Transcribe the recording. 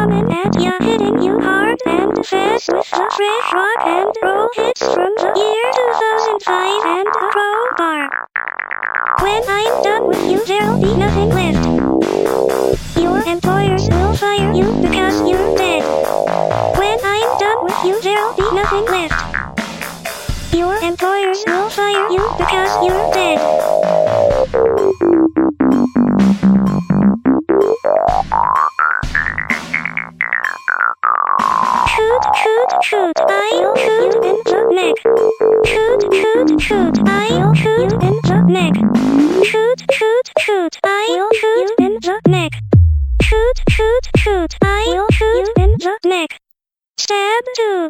coming at ya, hitting you hard and fast with the fresh rock and roll hits from the year 2005 and a crowbar. When I'm done with you, there'll be nothing left. Your employers will fire you because you're dead. When I'm done with you, there'll be nothing left. Your employers will fire you because you're dead. Shoot, I'll shoot